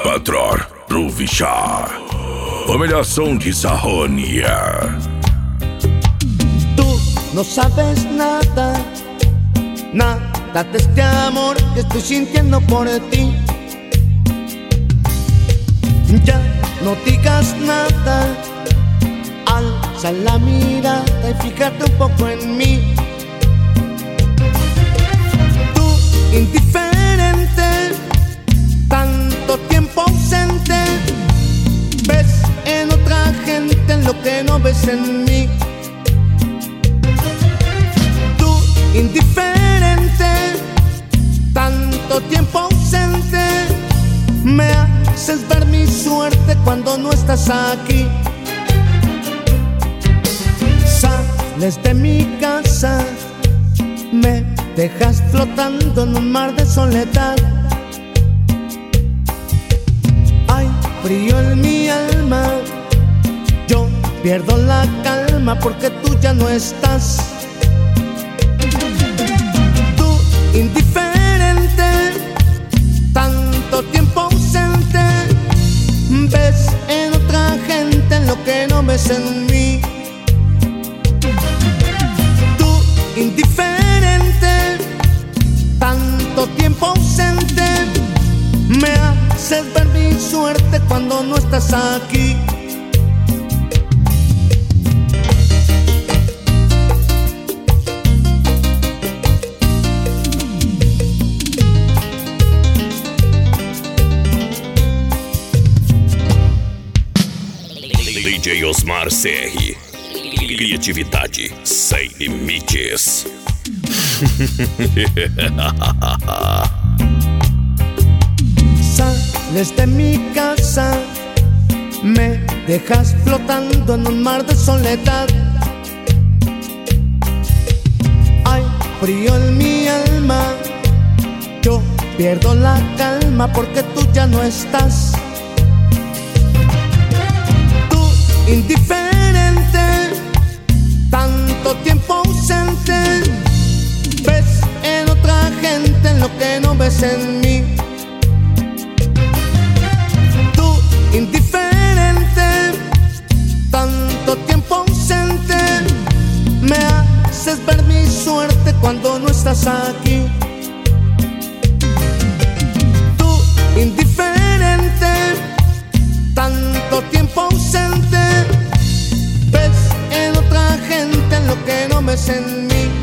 24 Ruvisha, Famíliação de Sarronia. Tú no sabes nada, nada de este amor que estoy sintiendo por ti. Ya no digas nada, alza la mirada y fíjate un poco en mí. Tú indiferente, tanto tiempo ausente, ves en otra gente lo que no ves en mí. Tú indiferente, tanto tiempo ausente, me haces ver mi suerte cuando no estás aquí. Sales de mi casa, me dejas flotando en un mar de soledad. Hay frío en mi alma, yo pierdo la calma porque tú ya no estás. Tú indiferente, tanto tiempo ausente, ves en otra gente lo que no ves en mí. Tú indiferente, tanto tiempo ausente, me haces ver mi suerte cuando no estás aquí. DJ Osmar CR, criatividade sem limites. Sales de mi casa, me dejas flotando en un mar de soledad. Hay frío en mi alma, yo pierdo la calma porque tú ya no estás. Tú indiferente, tanto tiempo ausente, ves en otra gente lo que no ves en mí. Tú indiferente, tanto tiempo ausente, me haces ver mi suerte cuando no estás aquí. Tú indiferente, tanto tiempo ausente, ves en otra gente lo que no ves en mí.